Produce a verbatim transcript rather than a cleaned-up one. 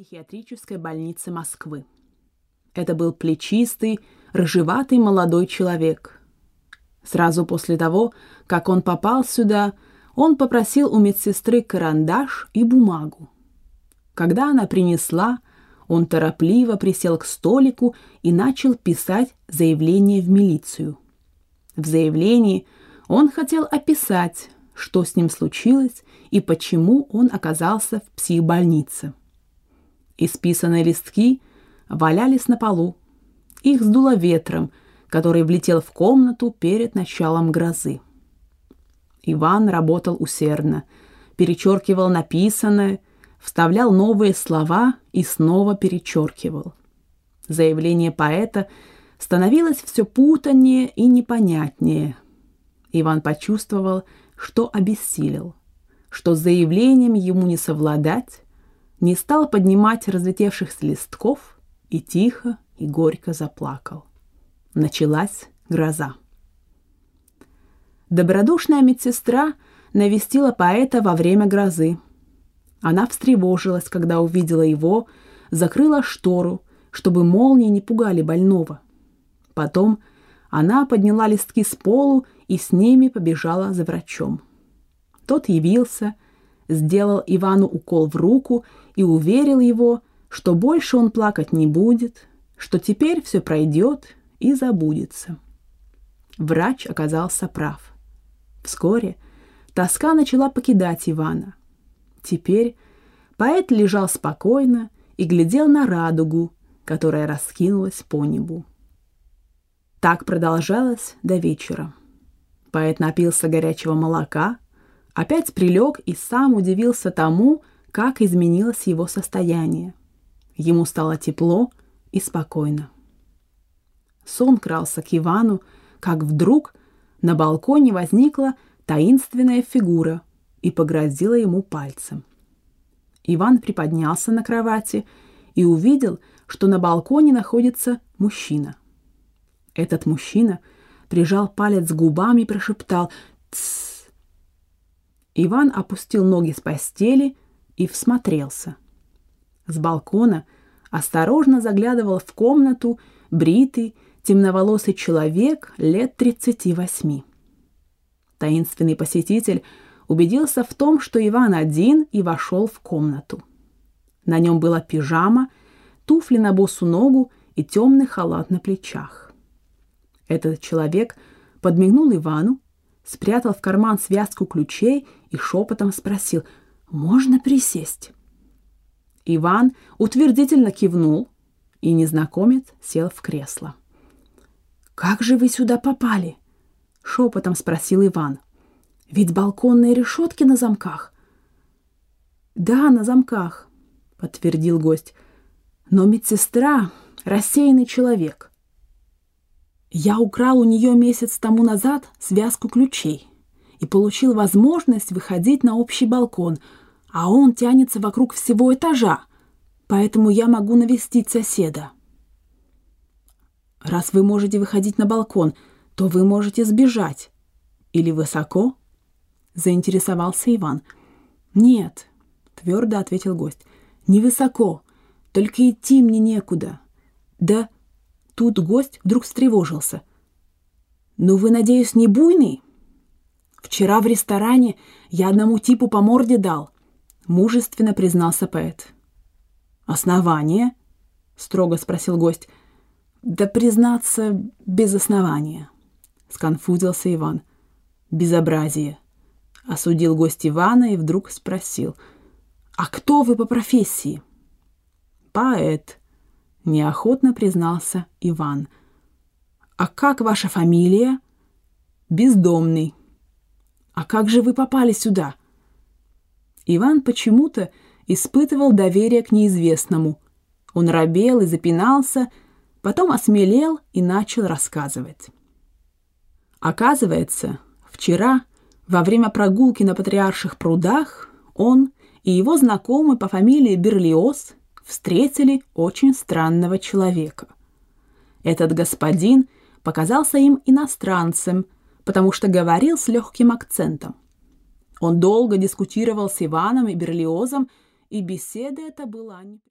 психиатрической больницы Москвы. Это был плечистый, рыжеватый молодой человек. Сразу после того, как он попал сюда, он попросил у медсестры карандаш и бумагу. Когда она принесла, он торопливо присел к столику и начал писать заявление в милицию. В заявлении он хотел описать, что с ним случилось и почему он оказался в психбольнице. Исписанные листки валялись на полу. Их сдуло ветром, который влетел в комнату перед началом грозы. Иван работал усердно, перечеркивал написанное, вставлял новые слова и снова перечеркивал. Заявление поэта становилось все путаннее и непонятнее. Иван почувствовал, что обессилел, что с заявлением ему не совладать, не стал поднимать разлетевшихся листков и тихо и горько заплакал. Началась гроза. Добродушная медсестра навестила поэта во время грозы. Она встревожилась, когда увидела его, закрыла штору, чтобы молнии не пугали больного. Потом она подняла листки с полу и с ними побежала за врачом. Тот явился, сделал Ивану укол в руку и уверил его, что больше он плакать не будет, что теперь все пройдет и забудется. Врач оказался прав. Вскоре тоска начала покидать Ивана. Теперь поэт лежал спокойно и глядел на радугу, которая раскинулась по небу. Так продолжалось до вечера. Поэт напился горячего молока, опять прилег и сам удивился тому, как изменилось его состояние. Ему стало тепло и спокойно. Сон крался к Ивану, как вдруг на балконе возникла таинственная фигура и погрозила ему пальцем. Иван приподнялся на кровати и увидел, что на балконе находится мужчина. Этот мужчина прижал палец к губам и прошептал «Тссс». Иван опустил ноги с постели и всмотрелся. С балкона осторожно заглядывал в комнату бритый, темноволосый человек лет тридцати восьми. Таинственный посетитель убедился в том, что Иван один, и вошел в комнату. На нем была пижама, туфли на босу ногу и темный халат на плечах. Этот человек подмигнул Ивану, спрятал в карман связку ключей и шепотом спросил: «Можно присесть?» Иван утвердительно кивнул, и незнакомец сел в кресло. «Как же вы сюда попали?» — шепотом спросил Иван. «Ведь балконные решетки на замках». «Да, на замках», — подтвердил гость. «Но медсестра — рассеянный человек. Я украл у нее месяц тому назад связку ключей и получил возможность выходить на общий балкон, а он тянется вокруг всего этажа, поэтому я могу навестить соседа». «Раз вы можете выходить на балкон, то вы можете сбежать. Или высоко?» — заинтересовался Иван. «Нет», — твердо ответил гость, — «невысоко, только идти мне некуда». «Да...» Тут гость вдруг встревожился. «Ну вы, надеюсь, не буйный? Вчера в ресторане я одному типу по морде дал», — мужественно признался поэт. «Основание?» — строго спросил гость. «Да, признаться, без основания», — сконфузился Иван. «Безобразие», — осудил гость Ивана и вдруг спросил: «А кто вы по профессии?» «Поэт», — неохотно признался Иван. «А как ваша фамилия?» «Бездомный». «А как же вы попали сюда?» Иван почему-то испытывал доверие к неизвестному. Он робел и запинался, потом осмелел и начал рассказывать. Оказывается, вчера, во время прогулки на Патриарших прудах, он и его знакомый по фамилии Берлиоз встретили очень странного человека. Этот господин показался им иностранцем, потому что говорил с легким акцентом. Он долго дискутировал с Иваном и Берлиозом, и беседа эта была неприятной.